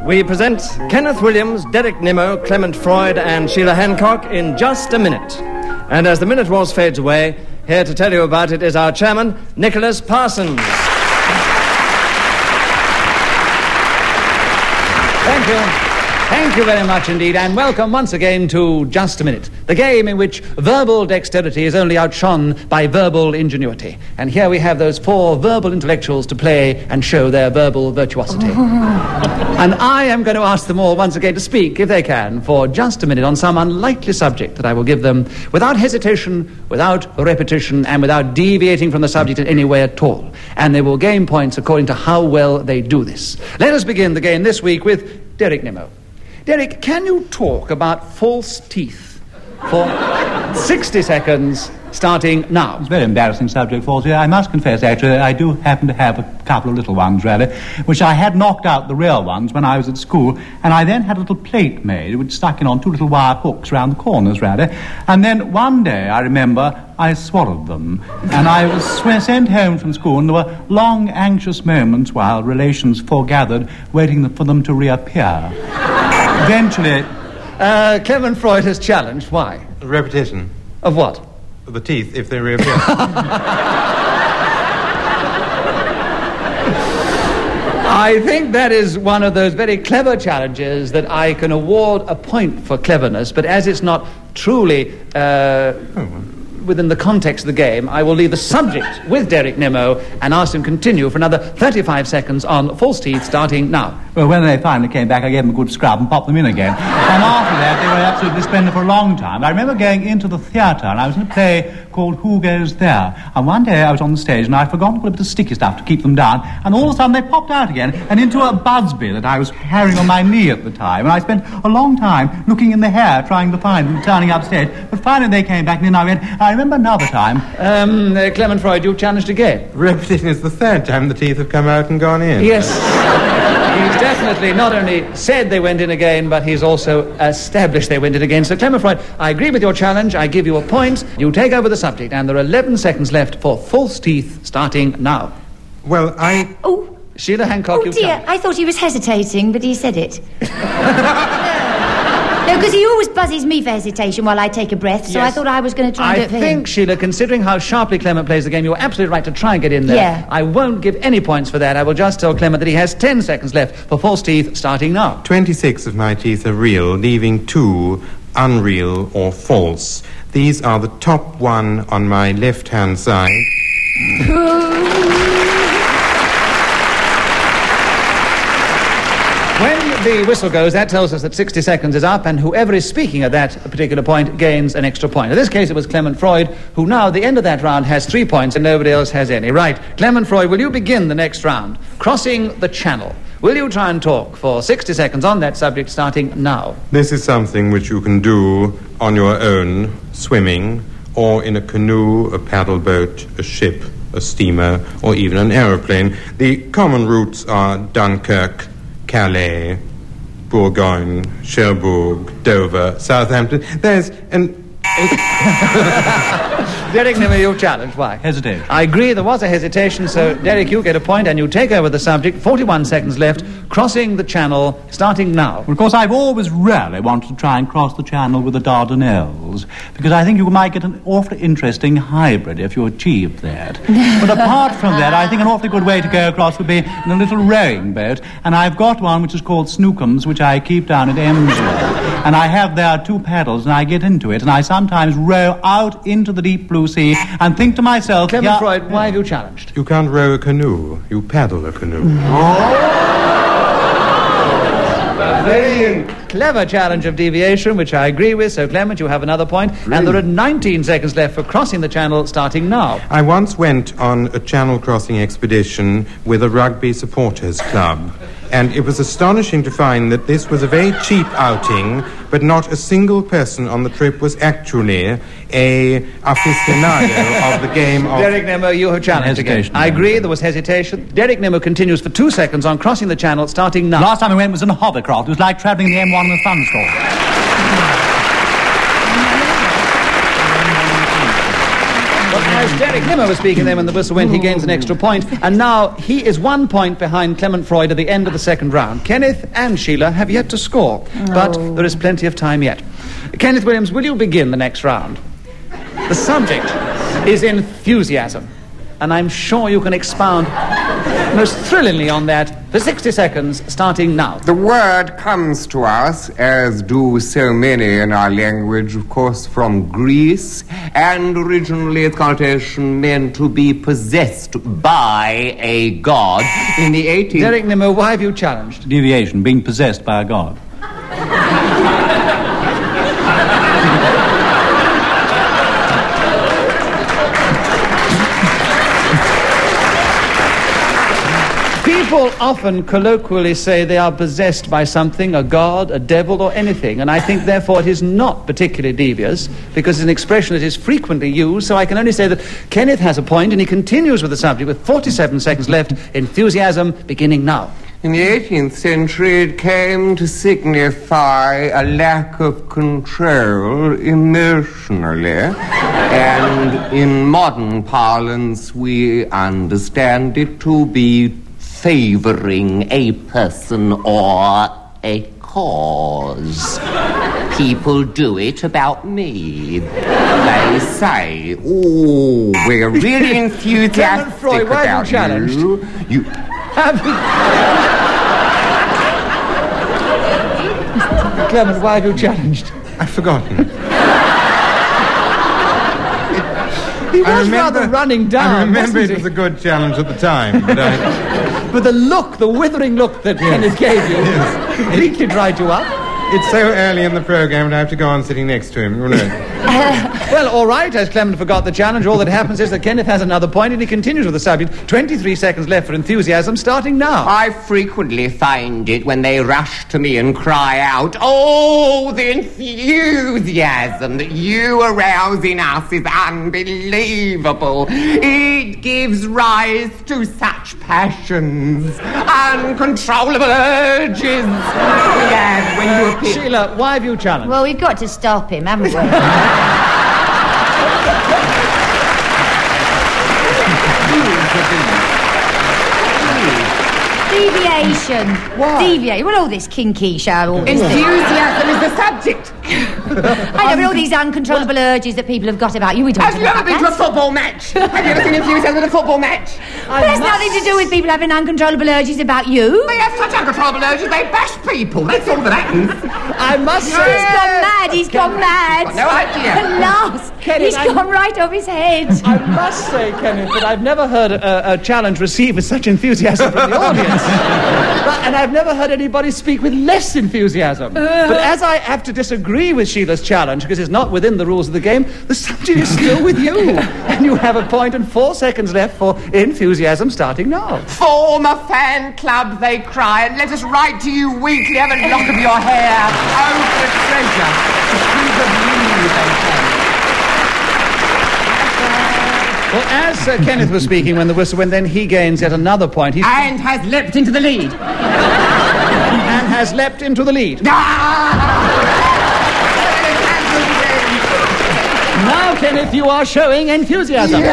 We present Kenneth Williams, Derek Nimmo, Clement Freud and Sheila Hancock in Just a Minute. And as the minute waltz fades away, here to tell you about it is our chairman, Nicholas Parsons. Thank you. Thank you very much indeed, and welcome once again to Just a Minute, the game in which verbal dexterity is only outshone by verbal ingenuity. And here we have those four verbal intellectuals to play and show their verbal virtuosity. And I am going to ask them all once again to speak, if they can, for just a minute on some unlikely subject that I will give them without hesitation, without repetition, and without deviating from the subject in any way at all. And they will gain points according to how well they do this. Let us begin the game this week with Derek Nimmo. Derek, can you talk about false teeth for 60 seconds, starting now? It's a very embarrassing subject, Falsey. I must confess, actually, I do happen to have a couple of little ones, really, which I had knocked out the real ones when I was at school, and I then had a little plate made, which stuck in on two little wire hooks round the corners, really, and then one day, I remember, I swallowed them, and I was sent home from school, and there were long, anxious moments while relations foregathered, waiting for them to reappear. Eventually... Clement Freud has challenged. Why? Repetition. Of what? Of the teeth, if they reappear. I think that is one of those very clever challenges that I can award a point for cleverness, but as it's not truly within the context of the game, I will leave the subject with Derek Nimmo and ask him to continue for another 35 seconds on false teeth, starting now. Well, when they finally came back, I gave them a good scrub and popped them in again. And after that, they were absolutely splendid for a long time. I remember going into the theatre, and I was in a play called Who Goes There? And one day I was on the stage, and I'd forgotten to put a bit of sticky stuff to keep them down, and all of a sudden they popped out again, and into a Busby that I was carrying on my knee at the time. And I spent a long time looking in the hair, trying to find them, turning upstage. But finally they came back, and then I went... I remember another time... Clement Freud, you've challenged again. Repetition is the third time the teeth have come out and gone in. Yes. He's definitely not only said they went in again, but he's also established they went in again. So, Clement Freud, I agree with your challenge. I give you a point. You take over the subject, and there are 11 seconds left for false teeth, starting now. Well, Oh. Sheila Hancock, Oh, dear, I thought he was hesitating, but he said it. No, because he always buzzes me for hesitation while I take a breath, so Yes. I thought I was going to try and do it for him. I think, Sheila, considering how sharply Clement plays the game, you're absolutely right to try and get in there. Yeah. I won't give any points for that. I will just tell Clement that he has 10 seconds left for false teeth, starting now. 26 of my teeth are real, leaving 2 unreal or false. These are the top one on my left-hand side. When the whistle goes, that tells us that 60 seconds is up, and whoever is speaking at that particular point gains an extra point. In this case, it was Clement Freud, who now, at the end of that round, has 3 points and nobody else has any. Right, Clement Freud, will you begin the next round? Crossing the Channel. Will you try and talk for 60 seconds on that subject, starting now? This is something which you can do on your own, swimming, or in a canoe, a paddle boat, a ship, a steamer, or even an aeroplane. The common routes are Dunkirk, Calais, Bourgogne, Cherbourg, Dover, Southampton. There's an... Derek Nimmo, you've challenged. Why? Hesitation. I agree, there was a hesitation, so Derek, you get a point and you take over the subject. 41 seconds left. Crossing the Channel, starting now. Well, of course, I've always really wanted to try and cross the Channel with the Dardanelles, because I think you might get an awfully interesting hybrid if you achieved that. But apart from that, I think an awfully good way to go across would be in a little rowing boat, and I've got one which is called Snookums, which I keep down at Emsworth, and I have there 2 paddles, and I get into it, and I sometimes row out into the deep blue sea and think to myself... Clement Freud, why have you challenged? You can't row a canoe. You paddle a canoe. Very clever challenge of deviation, which I agree with. So, Clement, you have another point. Really? And there are 19 seconds left for crossing the Channel, starting now. I once went on a channel crossing expedition with a rugby supporters club. And it was astonishing to find that this was a very cheap outing, but not a single person on the trip was actually a aficionado of the game of... Derek Nimmo, you have challenged again. I agree, there was hesitation. Derek Nimmo continues for 2 seconds on crossing the Channel, starting now. Last time I went was in a hovercraft. It was like travelling the M1 in a thunderstorm. As Derek Nimmo was speaking then when the whistle went, he gains an extra point. And now he is 1 point behind Clement Freud at the end of the second round. Kenneth and Sheila have yet to score, but there is plenty of time yet. Kenneth Williams, will you begin the next round? The subject is enthusiasm, and I'm sure you can expound most thrillingly on that for 60 seconds, starting now. The word comes to us, as do so many in our language, of course, from Greece, and originally its connotation meant to be possessed by a god. In the 18th... Derek Nimmo, why have you challenged? Deviation, being possessed by a god. People often colloquially say they are possessed by something, a god, a devil, or anything, and I think, therefore, it is not particularly devious, because it's an expression that is frequently used, so I can only say that Kenneth has a point, and he continues with the subject with 47 seconds left. Enthusiasm beginning now. In the 18th century, it came to signify a lack of control emotionally. And in modern parlance, we understand it to be favoring a person or a cause. People do it about me. They say, oh, we're really enthusiastic Freud, why about have you challenged? you. Clement, why have you challenged? I've forgotten. He was rather running down. I remember wasn't it he? was a good challenge at the time, but But the look, the withering look that Kenneth gave you, completely dried you up. it's so early in the program and I have to go on sitting next to him. You know. Well, all right, as Clement forgot the challenge, all that happens is that Kenneth has another point and he continues with the subject. 23 seconds left for enthusiasm, starting now. I frequently find it when they rush to me and cry out, oh, the enthusiasm that you arouse in us is unbelievable. It gives rise to such passions, uncontrollable urges. Yes, when you appear... Sheila, why have you challenged? Well, we've got to stop him, haven't we? Deviation. Why? Deviate. Well, all this kinky show. All this Enthusiasm is the subject. I know, but all these uncontrollable urges that people have got about you. We don't Have you ever been to a football match? Have you ever seen enthusiasm at a football match? Well, that's nothing to do with people having uncontrollable urges about you. They have such uncontrollable urges, they bash people. That's all that happens. I must He's say... gone mad. He's gone mad. No idea. At last. Kenneth, He's gone right off his head. I must say, Kenneth, that I've never heard a challenge received with such enthusiasm from the audience. And I've never heard anybody speak with less enthusiasm. But as I have to disagree with Sheila's challenge, because it's not within the rules of the game, the subject is still with you. And you have a point and 4 seconds left for enthusiasm, starting now. Form a fan club, they cry, and let us write to you weekly. Have a lock of your hair. Oh, the treasure. To speak of you, they say. Well, as Kenneth was speaking when the whistle went, then he gains yet another point. And has leapt into the lead. And has leapt into the lead. Now, Kenneth, you are showing enthusiasm.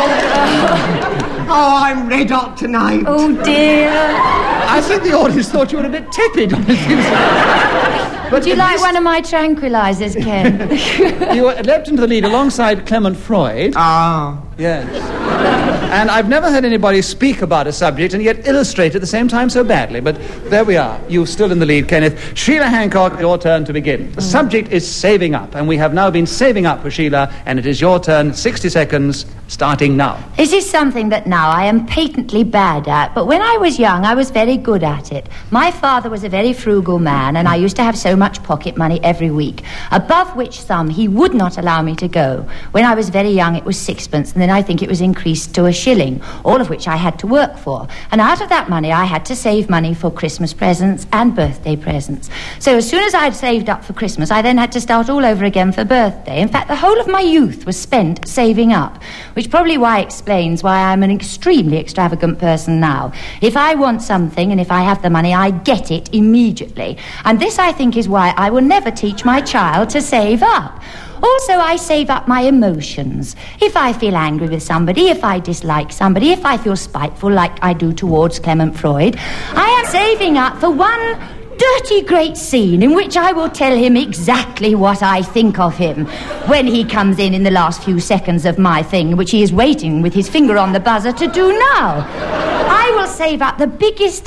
Oh, I'm red hot tonight. Oh, dear. I think the audience thought you were a bit tepid on enthusiasm. Would you like one of my tranquilizers, Ken? You leapt into the lead alongside Clement Freud. Ah. Yes. And I've never heard anybody speak about a subject and yet illustrate at the same time so badly. But there we are. You're still in the lead, Kenneth. Sheila Hancock, your turn to begin. The subject is saving up, and we have now been saving up for Sheila, and it is your turn. 60 seconds, starting now. This is something that now I am patently bad at, but when I was young, I was very good at it. My father was a very frugal man, and I used to have so much pocket money every week, above which sum he would not allow me to go. When I was very young, it was sixpence, and then I think it was increased to a shilling, all of which I had to work for. And out of that money, I had to save money for Christmas presents and birthday presents. So as soon as I had saved up for Christmas, I then had to start all over again for birthday. In fact, the whole of my youth was spent saving up, which probably explains why I'm an extremely extravagant person now. If I want something and if I have the money, I get it immediately. And this, I think, is why I will never teach my child to save up. Also, I save up my emotions. If I feel angry with somebody, if I dislike somebody, if I feel spiteful like I do towards Clement Freud, I am saving up for one dirty great scene in which I will tell him exactly what I think of him when he comes in the last few seconds of my thing, which he is waiting with his finger on the buzzer to do now. I will save up the biggest...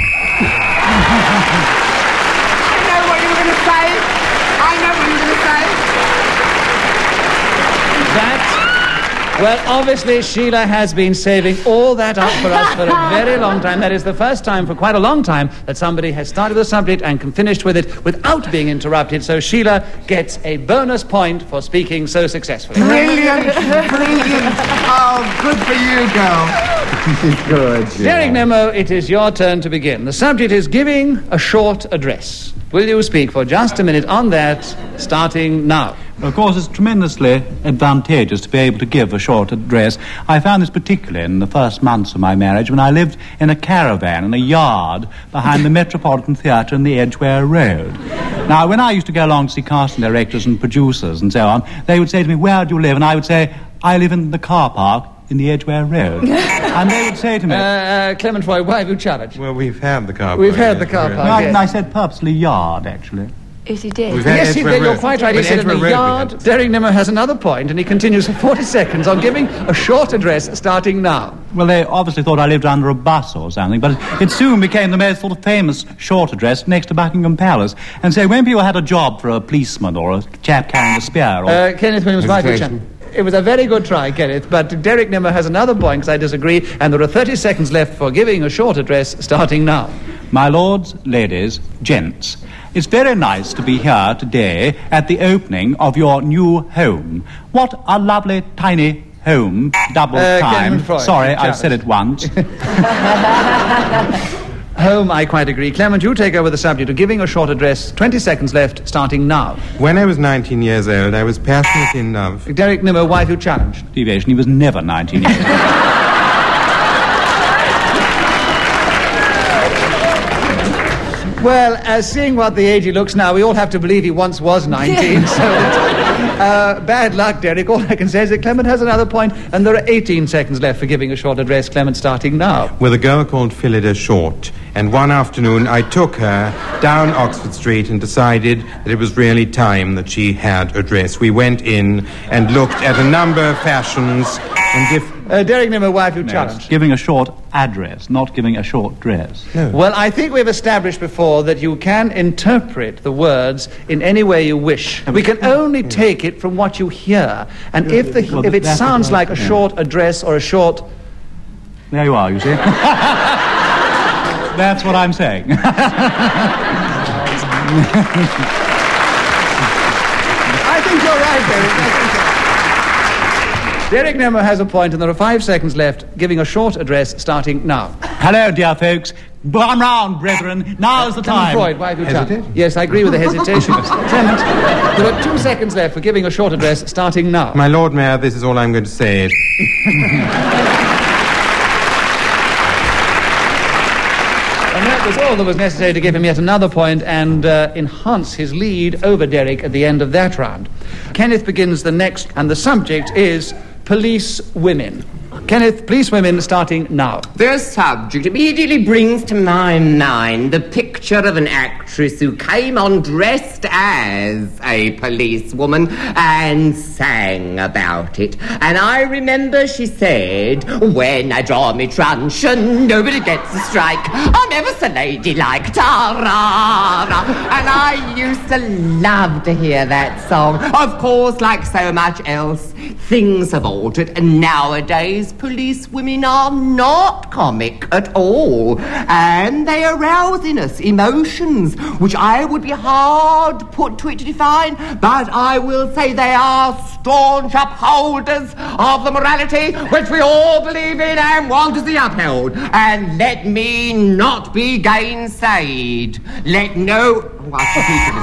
I know what you were going to say. Well, obviously, Sheila has been saving all that up for us for a very long time. That is the first time for quite a long time that somebody has started the subject and finished with it without being interrupted. So Sheila gets a bonus point for speaking so successfully. Brilliant. Oh, good for you, girl. Good. Derek Nemo, it is your turn to begin. The subject is giving a short address. Will you speak for just a minute on that, starting now? Of course, it's tremendously advantageous to be able to give a short address. I found this particularly in the first months of my marriage when I lived in a caravan in a yard behind the Metropolitan Theatre in the Edgware Road. Now, when I used to go along to see casting directors and producers and so on, they would say to me, "Where do you live?" And I would say, "I live in the car park in the Edgware Road." And they would say to me... Clement Freud, why have you challenged? Well, we've had the car park. We've had the car park. No, yes. I said purposely yard, actually. Yes, he did. We've had Yes, Edgware you're Road. quite right. He But said in the Edgware Road we yard. had. Derek Nemo has another point, and he continues for 40 seconds on giving a short address starting now. Well, they obviously thought I lived under a bus or something, but it soon became the most sort of famous short address next to Buckingham Palace. And so when people had a job for a policeman or a chap carrying a spear or... Kenneth Williams, Hesitation. it was a very good try, Kenneth, but Derek Nemo has another point because I disagree, and there are 30 seconds left for giving a short address starting now. My lords, ladies, gents, it's very nice to be here today at the opening of your new home. What a lovely tiny home, double time. Freud, Sorry, you've I've said it once. Home, I quite agree. Clement, you take over the subject of giving a short address. 20 seconds left, starting now. When I was 19 years old, I was passionate in love. Derek Nemo, why have you challenged? Deviation, he was never 19 years old. Well, seeing what the age he looks now, we all have to believe he once was 19, so... bad luck, Derek. All I can say is that Clement has another point, and there are 18 seconds left for giving a short address. Clement, starting now. With a girl called Phillida Short. And one afternoon, I took her down Oxford Street and decided that it was really time that she had a dress. We went in and looked at a number of fashions and different... Derek Nemo, why have you No, it's challenged? giving a short address, not giving a short dress. Well, I think we've established before that you can interpret the words in any way you wish. We can only take it from what you hear. And if it that's sounds right, like a yeah. short address or a short... There you are, you see. That's what I'm saying. I think you're right, Derek. Derek Nemo has a point, and there are 5 seconds left, giving a short address starting now. Hello, dear folks. Come round, brethren. Now's the Clement time. Freud, why have you Hesitate? challenged? Yes, I agree with the hesitation. Clement, there are 2 seconds left for giving a short address starting now. My Lord Mayor, this is all I'm going to say. And that was all that was necessary to give him yet another point and enhance his lead over Derek at the end of that round. Kenneth begins the next, and the subject is police women. Kenneth, police women starting now. The subject immediately brings to my mind the picture of an actress who came on dressed as a policewoman and sang about it. And I remember she said, "When I draw me truncheon, nobody gets a strike. I'm ever so ladylike, ta-ra-ra." And I used to love to hear that song. Of course, like so much else, things have altered, and nowadays police women are not comic at all, and they arouse in us emotions which I would be hard put to it to define, but I will say they are staunch upholders of the morality which we all believe in and want to see upheld. And let me not be gainsayed. Let no... Oh, I've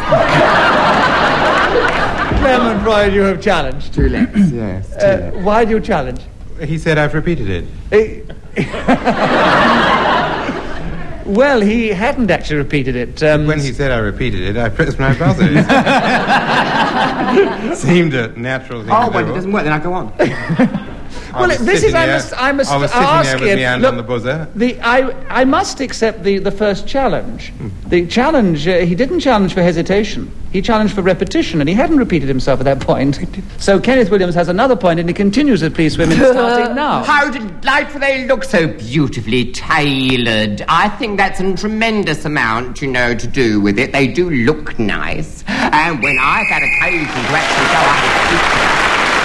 repeated this. Clement Freud, you have challenged. Too late, yes. Why do you challenge? He said I've repeated it. Well, he hadn't actually repeated it. When he said I repeated it, I pressed my buzzer. Seemed a natural thing to do. Well, it doesn't work, then I go on. Well, this is, I must I was sitting ask there with my hand look, on the buzzer. I must accept the first challenge. The challenge, he didn't challenge for hesitation. He challenged for repetition, and he hadn't repeated himself at that point. So Kenneth Williams has another point, and he continues with Please Women starting now. How delightful, they look so beautifully tailored. I think that's a tremendous amount, to do with it. They do look nice. And when I've had occasion to actually go out and speak to them,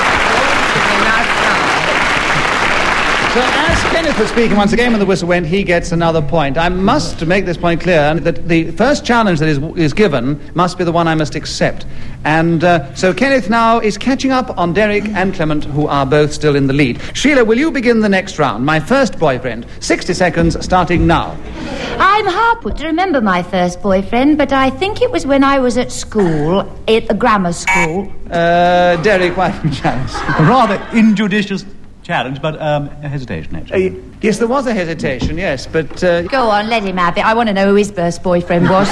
So as Kenneth was speaking once again when the whistle went, he gets another point. I must make this point clear that the first challenge that is given must be the one I must accept. And so Kenneth now is catching up on Derek and Clement, who are both still in the lead. Sheila, will you begin the next round? My first boyfriend. 60 seconds starting now. I'm hard put to remember my first boyfriend, but I think it was when I was at school, at the grammar school. Derek, why don't you challenge? A rather injudicious challenge, but hesitation, actually. Yes, there was a hesitation, yes, but... Go on, let him have it. I want to know who his first boyfriend was.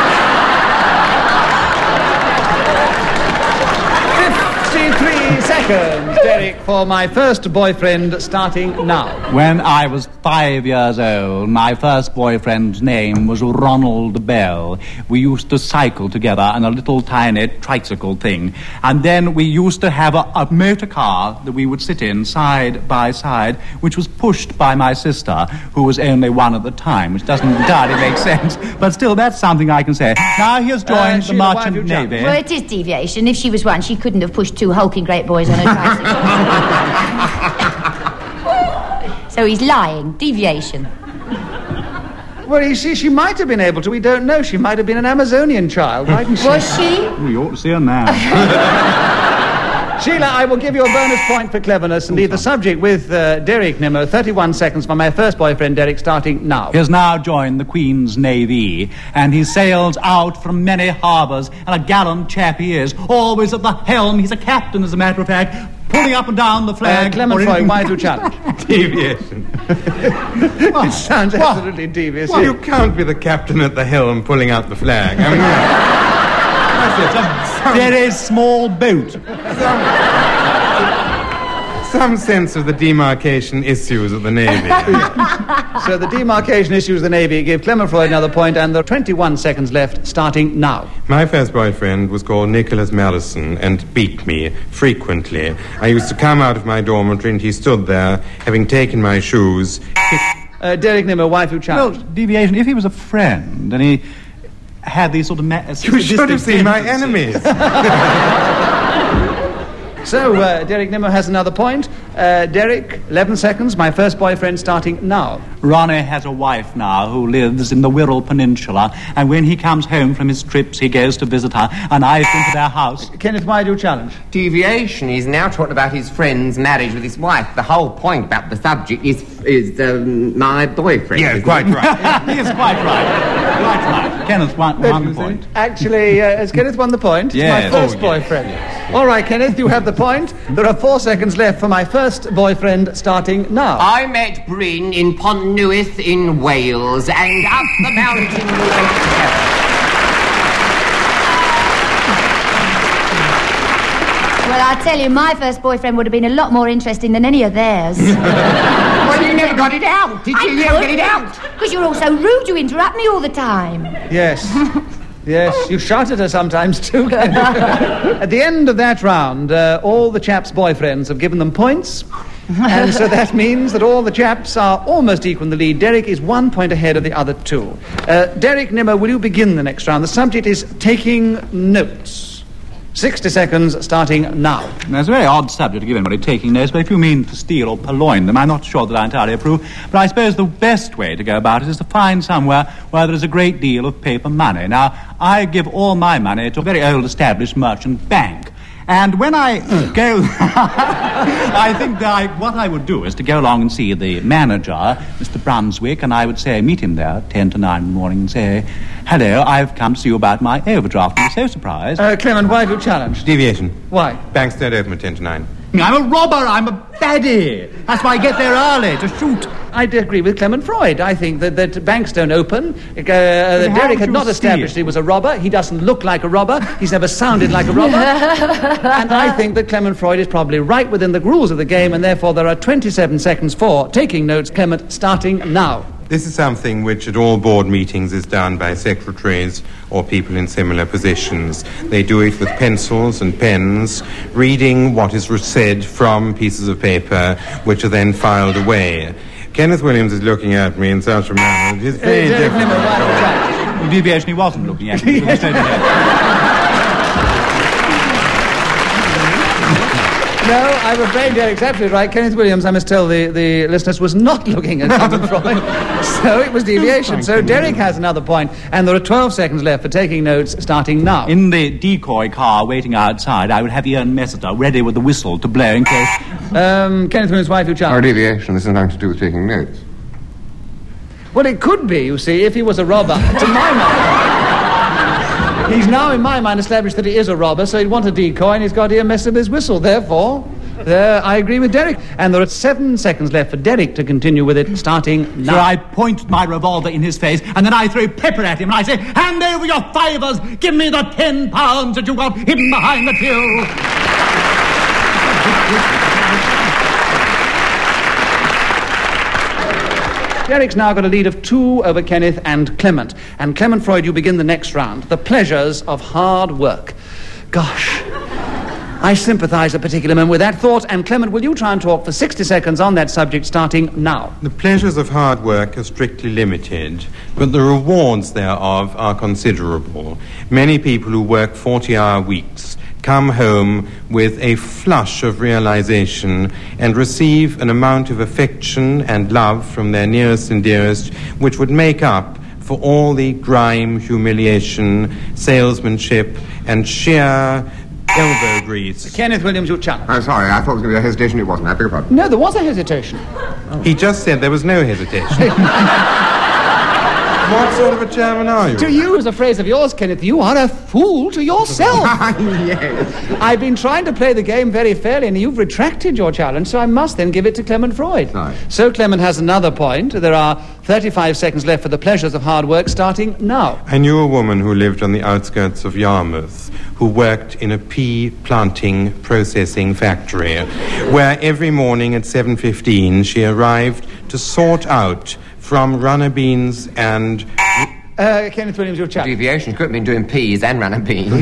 53 seconds, Derek, for my first boyfriend starting now. When I was 5 years old, my first boyfriend's name was Ronald Bell. We used to cycle together on a little tiny tricycle thing. And then we used to have a motor car that we would sit in side by side, which was pushed by my sister, who was only one at the time, which doesn't entirely make sense. But still, that's something I can say. Now he has joined the Sheila, Merchant Navy. Well, it is deviation. If she was one, she couldn't have pushed two hulking great boys on a tricycle. So he's lying. Deviation. Well, you see, she might have been able to. We don't know. She might have been an Amazonian child, mightn't she? Was she? We ought to see her now. Sheila, I will give you a bonus point for cleverness and leave the subject with Derek Nimmo. 31 seconds for my first boyfriend, Derek, starting now. He has now joined the Queen's Navy, and he sails out from many harbours, and a gallant chap he is, always at the helm. He's a captain, as a matter of fact, pulling up and down the flag. Clement Freud, why do challenge? Deviation. It sounds absolutely devious. You can't be the captain at the helm pulling out the flag. I mean, It's a very small boat. some sense of the demarcation issues of the Navy. So the demarcation issues of the Navy gave Clement Freud another point, and there are 21 seconds left, starting now. My first boyfriend was called Nicholas Madison and beat me frequently. I used to come out of my dormitory and he stood there, having taken my shoes. Derek Nimmo, why have you Well, challenged? deviation, if he was a friend and he had these sort of... You should have seen my enemies. So, Derek Nimmo has another point. Derek, 11 seconds, my first boyfriend starting now. Ronnie has a wife now who lives in the Wirral Peninsula, and when he comes home from his trips, he goes to visit her, and I've been to their house. Kenneth, why do you challenge? Deviation. He's now talking about his friend's marriage with his wife. The whole point about the subject is my boyfriend. Yeah, quite right. He is quite right. Quite right. Kenneth won the point. Actually, has Kenneth won the point? Yes. My first Oh, boyfriend. All right, Kenneth, you have the point. There are 4 seconds left for my first boyfriend starting now. I met Bryn in Pontywydd in Wales, and up the mountain we went together. Well, I tell you, my first boyfriend would have been a lot more interesting than any of theirs. Well, you never got it out, did you? You never get it out. Because you're all so rude, you interrupt me all the time. Yes. Yes, you shout at her sometimes too. At the end of that round, all the chaps' boyfriends have given them points. And so that means that all the chaps are almost equal in the lead. Derek is 1 point ahead of the other two. Derek Nimmo, will you begin the next round? The subject is taking notes. 60 seconds starting now. Now, it's a very odd subject to give anybody taking notes, but if you mean to steal or purloin them, I'm not sure that I entirely approve. But I suppose the best way to go about it is to find somewhere where there is a great deal of paper money. Now, I give all my money to a very old established merchant bank. And when I go, I think that what I would do is to go along and see the manager, Mr. Brunswick, and I would say, meet him there, 10 to 9 in the morning, and say, hello, I've come to see you about my overdraft. I'm so surprised. Clement, why have you challenged? Deviation. Why? Banks don't open at 10 to 9. I'm a robber, I'm a baddie. That's why I get there early, to shoot. I agree with Clement Freud. I think that banks don't open. Derek had not established he was a robber. He doesn't look like a robber. He's never sounded like a robber. And I think that Clement Freud is probably right within the rules of the game, and therefore there are 27 seconds for taking notes. Clement, starting now. This is something which at all board meetings is done by secretaries or people in similar positions. They do it with pencils and pens, reading what is said from pieces of paper, which are then filed away. Kenneth Williams is looking at me in such a manner that it's very different. Deviation, he wasn't looking at me. He was straight ahead. No, I'm afraid Derek's absolutely right. Kenneth Williams, I must tell the listeners, was not looking at Clement Freud. So it was deviation. So Derek has another point, and there are 12 seconds left for taking notes, starting now. In the decoy car waiting outside, I would have Ian Messiter ready with the whistle to blow in case... Kenneth Williams' wife, you challenge. Our deviation, this has nothing to do with taking notes. Well, it could be, you see, if he was a robber. To my mind... He's now, in my mind, established that he is a robber, so he'd want a decoy, and he's got Ian Messiter's whistle. Therefore, I agree with Derek. And there are 7 seconds left for Derek to continue with it, starting now. So I point my revolver in his face, and then I throw pepper at him, and I say, hand over your fivers, give me the £10 that you got hidden behind the till. Derek's now got a lead of 2 over Kenneth and Clement. And Clement Freud, you begin the next round. The pleasures of hard work. Gosh, I sympathise a particular moment with that thought. And Clement, will you try and talk for 60 seconds on that subject, starting now? The pleasures of hard work are strictly limited, but the rewards thereof are considerable. Many people who work 40-hour weeks come home with a flush of realization and receive an amount of affection and love from their nearest and dearest which would make up for all the grime, humiliation, salesmanship, and sheer elbow grease. Kenneth Williams, your challenge. I'm sorry, I thought it was going to be a hesitation. It wasn't. I beg your pardon. No, there was a hesitation. He just said there was no hesitation. What sort of a chairman are you? To use a phrase of yours, Kenneth, you are a fool to yourself. Yes. I've been trying to play the game very fairly, and you've retracted your challenge, so I must then give it to Clement Freud. Right. So Clement has another point. There are 35 seconds left for the pleasures of hard work, starting now. I knew a woman who lived on the outskirts of Yarmouth, who worked in a pea planting processing factory, where every morning at 7:15 she arrived to sort out from runner beans and... Kenneth Williams, your challenge. Deviation could have been doing peas and runner beans.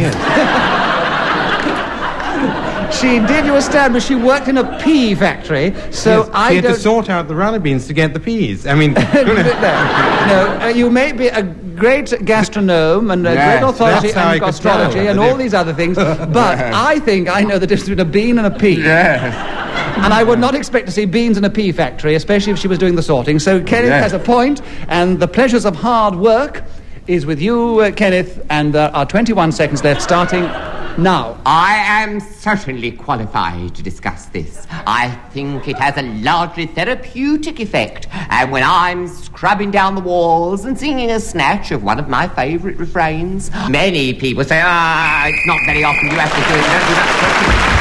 She did, you establish she worked in a pea factory, so yes, I she had don't... to sort out the runner beans to get the peas. I mean... No, you may be a great gastronome and a great authority and astrology and all these other things, but I think I know the difference between a bean and a pea. Yes. And I would not expect to see beans in a pea factory, especially if she was doing the sorting. So Kenneth has a point, and the pleasures of hard work is with you, Kenneth, and there are 21 seconds left, starting now. I am certainly qualified to discuss this. I think it has a largely therapeutic effect, and when I'm scrubbing down the walls and singing a snatch of one of my favourite refrains, many people say, it's not very often you have to do it. Don't do that.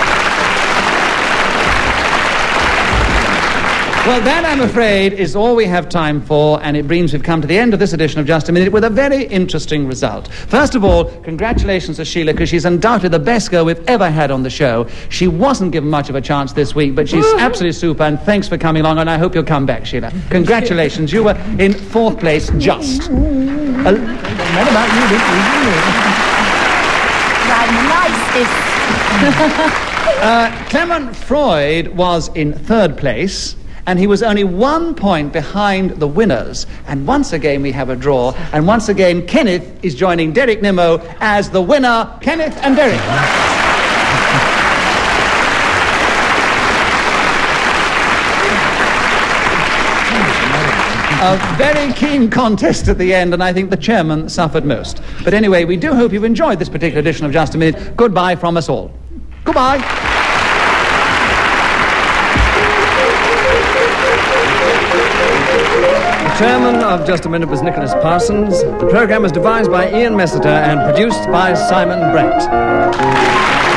Well, that, I'm afraid, is all we have time for, and it means we've come to the end of this edition of Just a Minute with a very interesting result. First of all, congratulations to Sheila, because she's undoubtedly the best girl we've ever had on the show. She wasn't given much of a chance this week, but she's absolutely super, and thanks for coming along, and I hope you'll come back, Sheila. Congratulations. You were in 4th place, just. What about you this week? Clement Freud was in 3rd place, and he was only 1 point behind the winners. And once again we have a draw, and once again Kenneth is joining Derek Nimmo as the winner. Kenneth and Derek. A very keen contest at the end, and I think the chairman suffered most. But anyway, we do hope you've enjoyed this particular edition of Just a Minute. Goodbye from us all. Goodbye. The chairman of Just a Minute was Nicholas Parsons. The programme was devised by Ian Messiter and produced by Simon Brett.